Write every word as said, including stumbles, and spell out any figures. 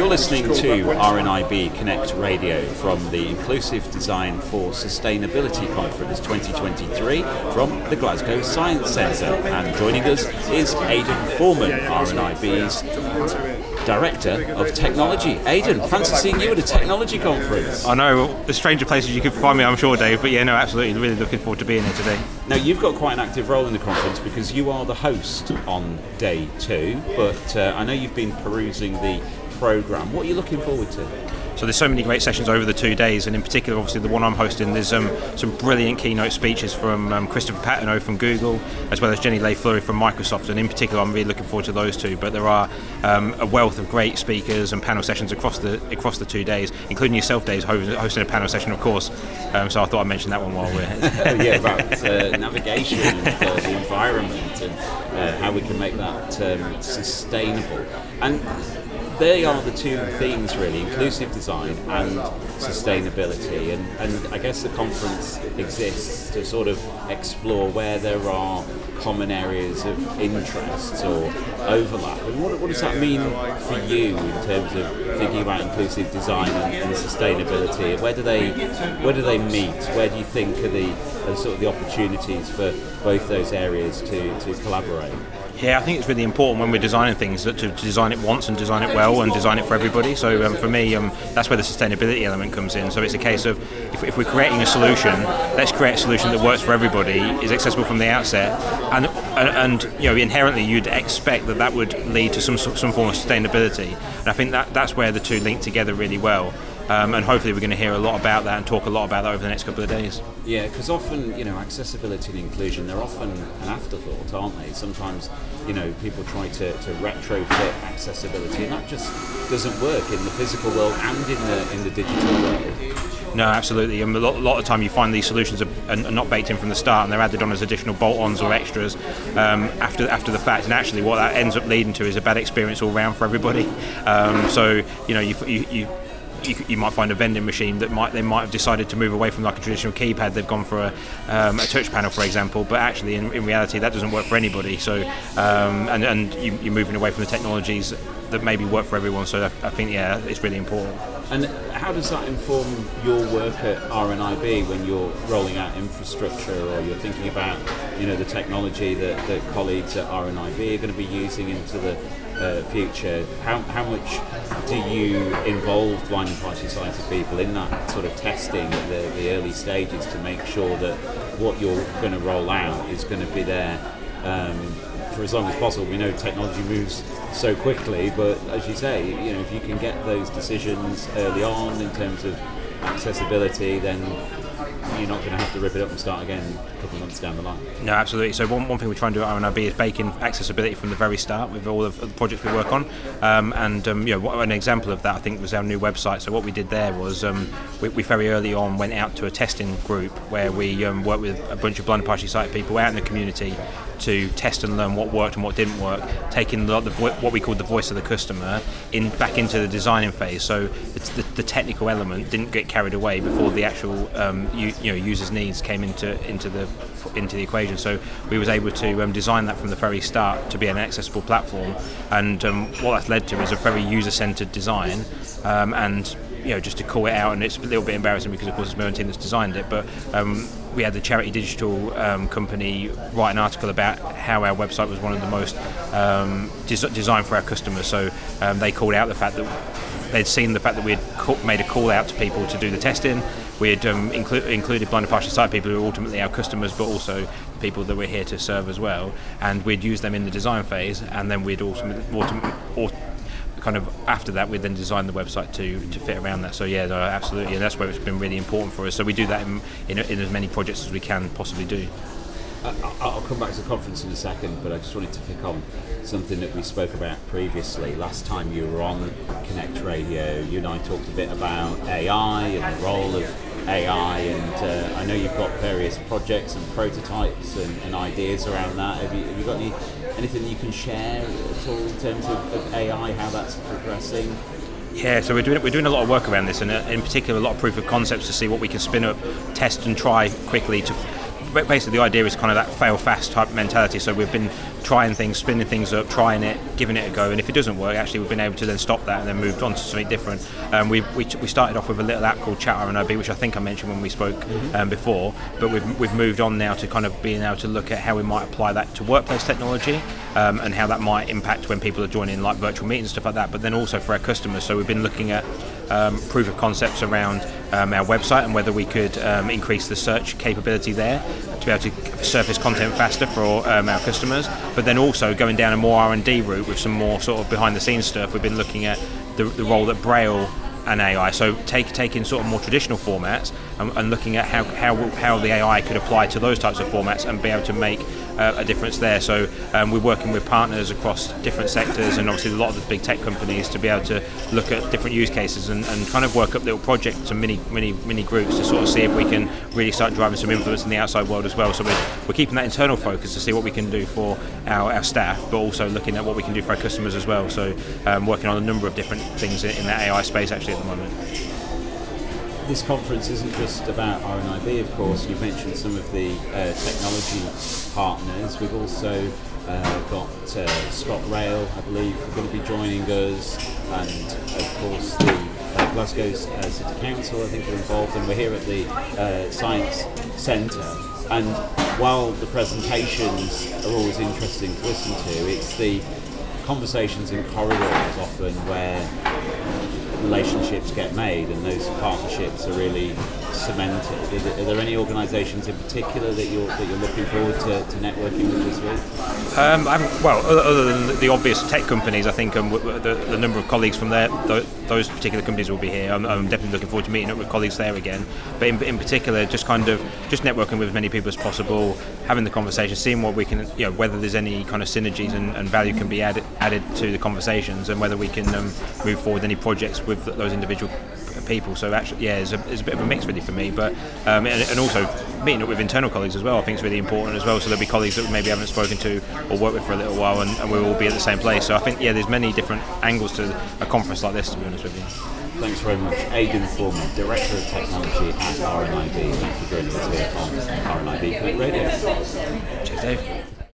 You're listening to R N I B Connect Radio from the Inclusive Design for Sustainability Conference twenty twenty-three from the Glasgow Science Centre. And joining us is Aidan Foreman, R N I B's Director of Technology. Aidan, fancy seeing you at a technology conference. I know, the stranger places you could find me, I'm sure, Dave, but yeah, no, absolutely, really looking forward to being here today. Now, you've got quite an active role in the conference because you are the host on day two, but uh, I know you've been perusing the programme. What are you looking forward to? So there's so many great sessions over the two days, and in particular, obviously, the one I'm hosting, there's um, some brilliant keynote speeches from um, Christopher Patenaude from Google, as well as Jenny Leigh-Fleury from Microsoft, and in particular, I'm really looking forward to those two. But there are um, a wealth of great speakers and panel sessions across the across the two days, including yourself, Dave, hosting a panel session, of course. Um, so I thought I'd mention that one while we're here. Yeah, about uh, navigation and uh, the environment and uh, how we can make that um, sustainable. And they are the two themes, really, inclusive design and sustainability. And, and I guess the conference exists to sort of explore where there are common areas of interest or overlap. And what, what does that mean for you in terms of thinking about inclusive design and, and sustainability? Where do they where do they meet? Where do you think are the are sort of the opportunities for both those areas to, to collaborate? Yeah, I think it's really important when we're designing things that to, to design it once and design it well and design it for everybody. So um, for me, um, that's where the sustainability element comes in. So it's a case of if, if we're creating a solution, let's create a solution that works for everybody, is accessible from the outset, and and, and you know inherently you'd expect that that would lead to some some form of sustainability. And I think that that's where the two link together really well. Um, and hopefully we're going to hear a lot about that and talk a lot about that over the next couple of days. Yeah, because often, you know, accessibility and inclusion, they're often an afterthought, aren't they? Sometimes, you know, people try to, to retrofit accessibility, and that just doesn't work in the physical world and in the in the digital world. No, absolutely. And a lot, a lot of the time you find these solutions are, are not baked in from the start, and they're added on as additional bolt-ons or extras um, after after the fact. And actually, what that ends up leading to is a bad experience all round for everybody. Um, so, you know, you you. you You, you might find a vending machine that might they might have decided to move away from like a traditional keypad. They've gone for a, um, a touch panel, for example, but actually in, in reality that doesn't work for anybody. So um, and, and you, you're moving away from the technologies that maybe work for everyone. So I, I think yeah, it's really important. And how does that inform your work at R N I B when you're rolling out infrastructure, or you're thinking about you know the technology that, that colleagues at R N I B are going to be using into the uh, future? How how much do you involve blind and partially sighted people in that sort of testing at the, the early stages to make sure that what you're going to roll out is going to be there um, for as long as possible? We know technology moves so quickly, but as you say, you know, if you can get those decisions early on in terms of accessibility, then you're not going to have to rip it up and start again a couple of months down the line. No, absolutely. So one, one thing we try and do at R N I B is bake in accessibility from the very start with all of the projects we work on. Um, and um, you know, an example of that I think was our new website. So what we did there was um, we, we very early on went out to a testing group where we um, worked with a bunch of blind and partially sighted people out in the community to test and learn what worked and what didn't work, taking the, the, what we called the voice of the customer in back into the designing phase. So it's the, the technical element didn't get carried away before the actual um, you, you know users' needs came into into the into the equation. So we was able to um, design that from the very start to be an accessible platform, and um, what that's led to is a very user-centered design. Um, and you know, just to call it out, and it's a little bit embarrassing because of course it's my own team that's designed it, but um, we had the Charity Digital um, company write an article about how our website was one of the most um, des- designed for our customers. So um, they called out the fact that they'd seen the fact that we had co- made a call out to people to do the testing. We had um, inclu- included blind and partially sighted people who are ultimately our customers, but also people that we're here to serve as well. And we'd use them in the design phase, and then we'd ultimately, ultimately kind of after that we'd then design the website to, to fit around that. So yeah, no, absolutely, and that's where it's been really important for us. So we do that in, in, in as many projects as we can possibly do. I'll come back to the conference in a second, but I just wanted to pick on something that we spoke about previously. Last time you were on Connect Radio, you and I talked a bit about A I and the role of A I, and uh, I know you've got various projects and prototypes and, and ideas around that. Have you, have you got any anything you can share at all in terms of, of A I, how that's progressing? Yeah, so we're doing we're doing a lot of work around this, and in particular a lot of proof of concepts to see what we can spin up, test and try quickly to. Basically, the idea is kind of that fail fast type mentality. So we've been trying things, spinning things up, trying it, giving it a go, and if it doesn't work, actually we've been able to then stop that and then moved on to something different. Um, we, we we started off with a little app called Chat R N I B, which I think I mentioned when we spoke mm-hmm. um, before, but we've we've moved on now to kind of being able to look at how we might apply that to workplace technology um, and how that might impact when people are joining like virtual meetings, stuff like that, but then also for our customers. So we've been looking at um, proof of concepts around um, our website and whether we could um, increase the search capability there to be able to surface content faster for um, our customers, but then also going down a more R and D route with some more sort of behind the scenes stuff. We've been looking at the, the role that Braille and A I, so take, taking sort of more traditional formats and, and looking at how, how how the A I could apply to those types of formats and be able to make uh, a difference there. So um, we're working with partners across different sectors and obviously a lot of the big tech companies to be able to look at different use cases and, and kind of work up little projects and mini mini mini groups to sort of see if we can really start driving some influence in the outside world as well. So we're, we're keeping that internal focus to see what we can do for our, our staff, but also looking at what we can do for our customers as well. So um, working on a number of different things in, in that A I space actually at the moment. This conference isn't just about R N I B, of course. You've mentioned some of the uh, technology partners. We've also uh, got uh, ScotRail, I believe, are going to be joining us, and of course the uh, Glasgow uh, City Council, I think, are involved, and we're here at the uh, Science Centre. And while the presentations are always interesting to listen to, it's the conversations in corridors often where relationships get made and those partnerships are really cemented. Are there, are there any organisations in particular that you're that you're looking forward to, to networking with this week? Um, I'm, well, other than the obvious tech companies, I think um, the, the number of colleagues from there, those particular companies will be here. I'm, I'm definitely looking forward to meeting up with colleagues there again. But in, in particular, just kind of just networking with as many people as possible, having the conversation, seeing what we can, you know, whether there's any kind of synergies and, and value can be added added to the conversations, and whether we can um, move forward any projects with those individual people. So actually, yeah, it's a, it's a bit of a mix really for me, but um, and, and also meeting up with internal colleagues as well I think is really important as well. So there'll be colleagues that we maybe haven't spoken to or worked with for a little while, and, and we'll all be at the same place. So I think, yeah, there's many different angles to a conference like this, to be honest with you. Thanks very much. Aidan Foreman, Director of Technology at R N I B. Thanks for joining us here on R N I B Connect Radio. Cheers, Dave.